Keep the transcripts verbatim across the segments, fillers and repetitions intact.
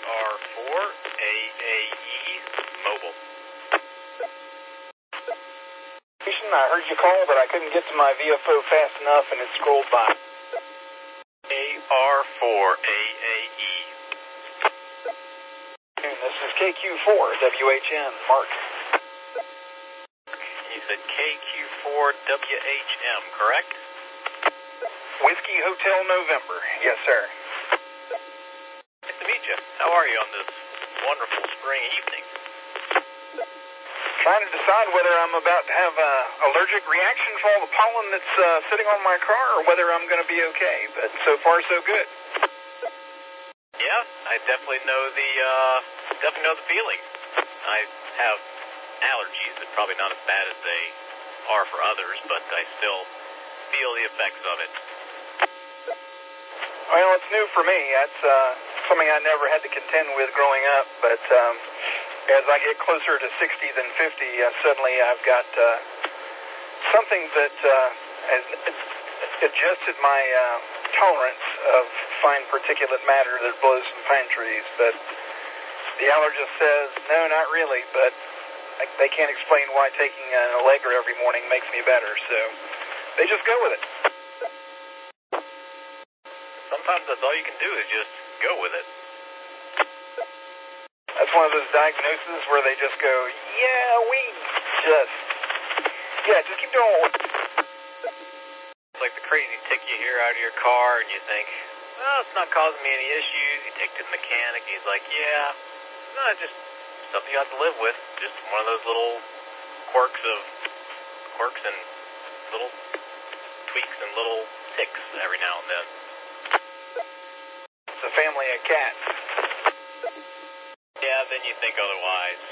R four A A E Mobile. I heard you call, but I couldn't get to my V F O fast enough, and it scrolled by. A R four A A E. This is K Q four W H M, Mark. You said K Q four W H M, correct? Whiskey Hotel November. Yes, sir. Nice to meet you. How are you on this wonderful spring evening? Trying to decide whether I'm about to have an allergic reaction for all the pollen that's uh, sitting on my car, or whether I'm going to be okay. But so far, so good. Yeah, I definitely know the uh, definitely know the feeling. I have allergies, but probably not as bad as they are for others, but I still feel the effects of it. Well, it's new for me. That's uh, something I never had to contend with growing up, but um, as I get closer to sixty than fifty, uh, suddenly I've got uh, something that uh, has adjusted my uh, tolerance of fine particulate matter that blows from pine trees. But the allergist says, no, not really, but I, they can't explain why taking an Allegra every morning makes me better, so they just go with it. Sometimes that's all you can do is just go with it. That's one of those diagnoses where they just go, yeah, we just, yeah, just keep doing what we're doing. It's like the crazy tick you hear out of your car and you think, well, it's not causing me any issues. You take it to the mechanic, he's like, yeah, no, it's just something you have to live with. Just one of those little quirks of, quirks and little tweaks and little ticks every now and then. It's a family of cats. Yeah, then you think otherwise.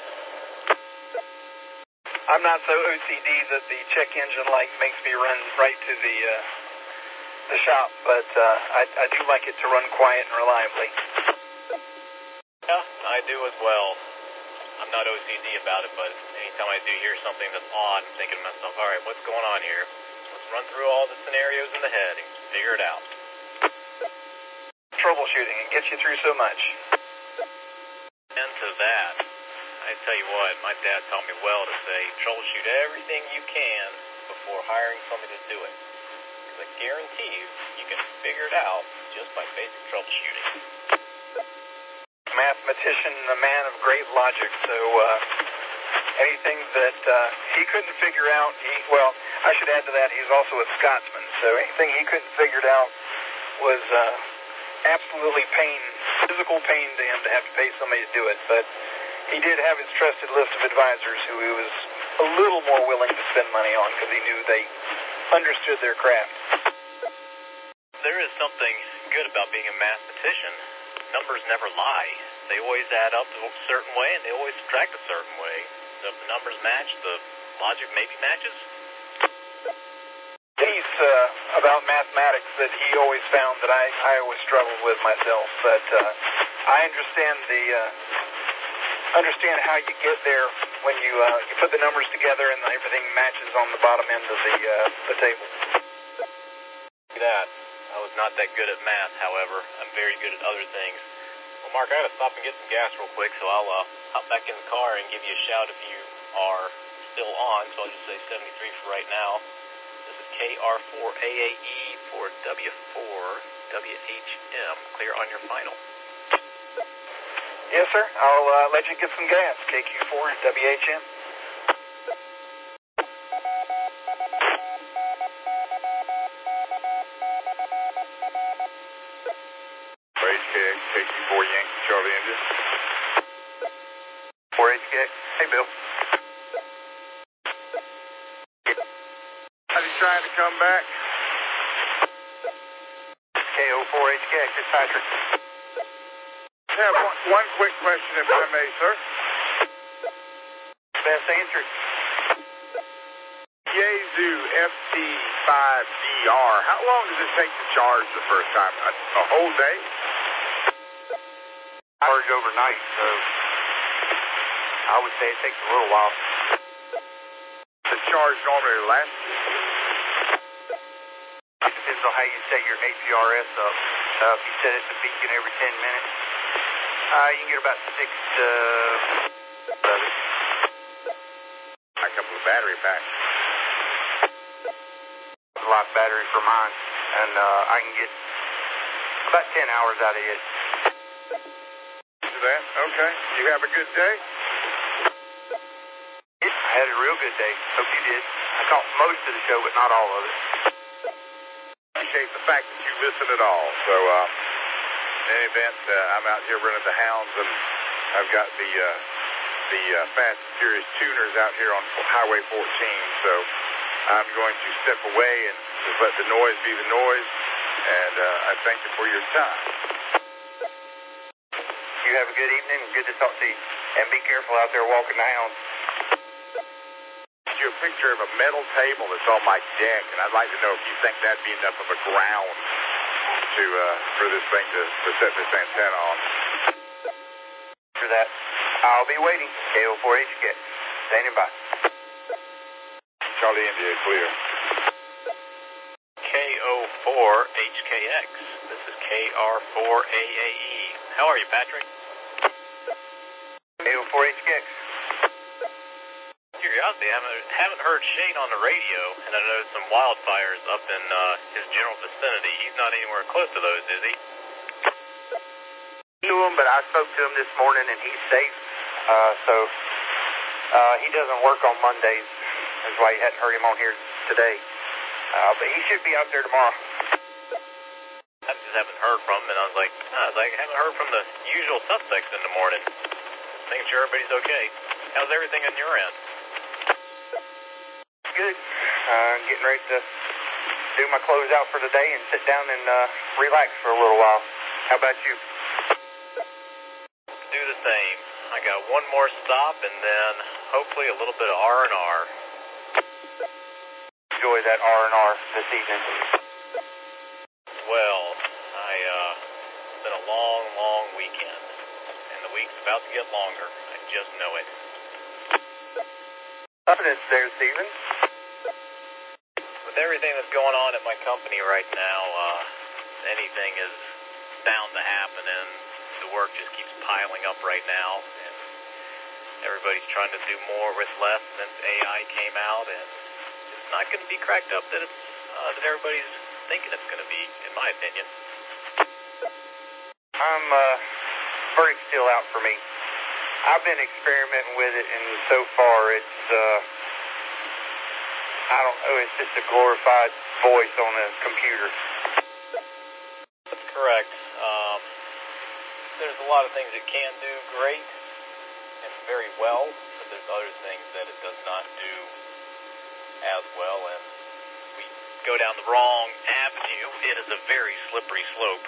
I'm not so O C D that the check engine light makes me run right to the uh, the shop, but uh, I, I do like it to run quiet and reliably. Yeah, I do as well. I'm not O C D about it, but anytime I do hear something that's odd, I'm thinking to myself, all right, what's going on here? Let's run through all the scenarios in the head and figure it out. Troubleshooting, it gets you through so much. And to that, I tell you what, my dad taught me well to say, troubleshoot everything you can before hiring somebody to do it. Because I guarantee you, you can figure it out just by basic troubleshooting. Mathematician, a man of great logic, so uh, anything that uh, he couldn't figure out, he, well, I should add to that, he's also a Scotsman, so anything he couldn't figure it out was uh, absolutely pain, physical pain to him to have to pay somebody to do it, but he did have his trusted list of advisors who he was a little more willing to spend money on because he knew they understood their craft. There is something good about being a mathematician. Numbers never lie. They always add up a certain way, and they always subtract a certain way. So if the numbers match, the logic maybe matches. Piece uh, about mathematics that he always found that I, I always struggled with myself, but uh, I understand the uh, understand how you get there when you uh, you put the numbers together and everything matches on the bottom end of the uh, the table. That I was not that good at math, however, I'm very good at other things. Well, Mark, I gotta stop and get some gas real quick, so I'll uh, hop back in the car and give you a shout if you are still on. So I'll just say seventy-three for right now. This is K R four A A E for W four W H M. Clear on your final. Yes, sir. I'll uh, let you get some gas. K Q four W H M. H K X, K Q four Yankee Charlie Engine. four H K X. Hey, Bill. Are you trying to come back? K O four H K X, it's Patrick. I have one, one quick question, if I may, sir. Best answer. Yaesu F T five D R, how long does it take to charge the first time? A, a whole day? Charge overnight, so I would say it takes a little while. The charge normally lasts? It depends on how you set your A P R S up. Uh, if you set it to beacon every ten minutes, Uh, you can get about six to seven. A couple of battery packs. A lot of battery for mine, and uh, I can get about ten hours out of it. Do that? Okay. You have a good day? I had a real good day. Hope you did. I caught most of the show, but not all of it. Appreciate the fact that you listen at all. So, uh, in any event, uh, I'm out here running the hounds, and I've got the uh, the uh, Fast and Furious tuners out here on Highway fourteen. So, I'm going to step away and just let the noise be the noise. And uh, I thank you for your time. You have a good evening. Good to talk to you. And be careful out there walking the hounds. You a picture of a metal table that's on my deck, and I'd like to know if you think that'd be enough of a ground to uh, for this thing to, to set this antenna on. For that, I'll be waiting. K O four H K X, standing by. Charlie India, clear. K O four H K X. This is K R four A A E. How are you, Patrick? K O four H K X. Curiosity, I haven't, haven't heard Shane on the radio, and I noticed some wildfires up in uh, his general vicinity. He's not anywhere close to those, is he? To him, but I spoke to him this morning, and he's safe. Uh, so uh, he doesn't work on Mondays. That's why you hadn't heard him on here today. Uh, but he should be out there tomorrow. I just haven't heard from him, and I was like, ah, I was like, I haven't heard from the usual suspects in the morning. Making sure everybody's okay. How's everything on your end? Good. Uh, getting ready to do my closeout for the day and sit down and uh, relax for a little while. How about you? Do the same. I got one more stop, and then hopefully a little bit of R and R. Enjoy that R and R this evening. Well, I, uh, it's been a long, long weekend, and the week's about to get longer. I just know it. Confidence there, Stephen. With everything that's going on at my company right now, uh, anything is bound to happen, and the work just keeps piling up right now, and everybody's trying to do more with less since A I came out, and it's not going to be cracked up that it's uh, that everybody's thinking it's going to be, in my opinion. I'm, uh, verdict's still out for me. I've been experimenting with it, and so far it's, uh, I don't know, it's just a glorified voice on a computer. That's correct. Um, there's a lot of things it can do great and very well, but there's other things that it does not do as well, and we go down the wrong avenue. It is a very slippery slope.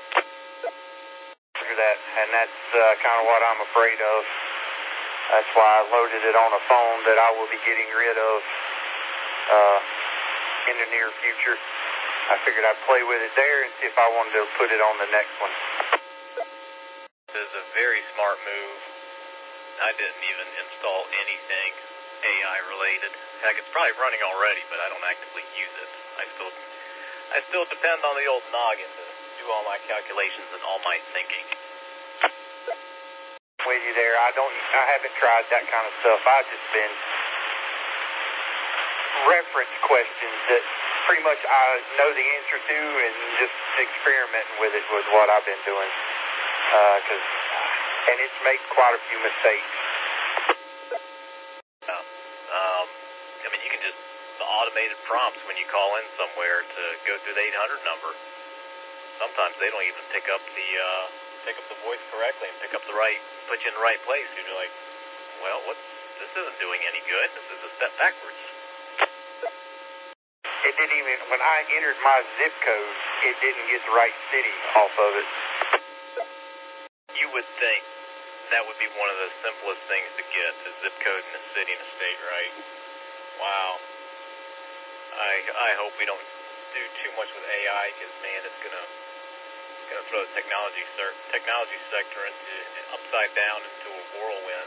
That, and that's uh, kind of what I'm afraid of. That's why I loaded it on a phone that I will be getting rid of uh, in the near future. I figured I'd play with it there and see if I wanted to put it on the next one. This is a very smart move. I didn't even install anything A I related. Heck, it's probably running already, but I don't actively use it. I still, I still depend on the old noggin to do all my calculations and all my thinking. With you there, I don't, I haven't tried that kind of stuff. I've just been reference questions that pretty much I know the answer to, and just experimenting with it was what I've been doing. Uh, cause, and it's made quite a few mistakes. Yeah. Um, I mean, you can just the automated prompts when you call in somewhere to go through the eight hundred number. Sometimes they don't even pick up the uh, pick up the voice correctly and pick up the right, put you in the right place. You're like, well, what? This isn't doing any good. This is a step backwards. It didn't even, when I entered my zip code, it didn't get the right city off of it. You would think that would be one of the simplest things to get, the zip code in a city and a state, right? Wow. I I hope we don't do too much with A I, because man, it's gonna it's gonna throw the technology ser- technology sector into upside down into a whirlwind.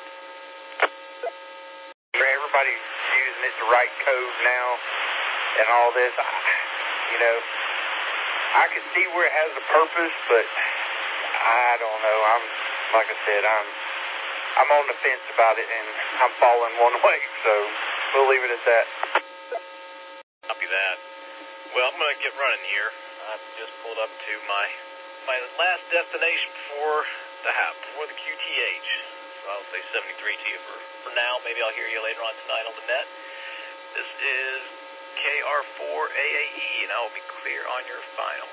Everybody's using it to write code now and all this. I, you know, I can see where it has a purpose, but I don't know. I'm like I said, I'm I'm on the fence about it, and I'm falling one way, so we'll leave it at that. Copy that. Well, I'm going to get running here. I've just pulled up to my my last destination before the before the Q T H. So I'll say seventy-three to you for, for now. Maybe I'll hear you later on tonight on the net. This is K R four A A E, and I will be clear on your final.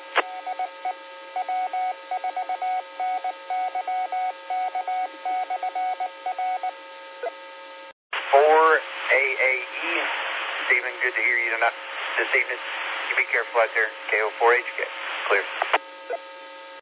four A A E, Stephen, good to hear you tonight, this evening. You be careful out there, K O four H K, clear.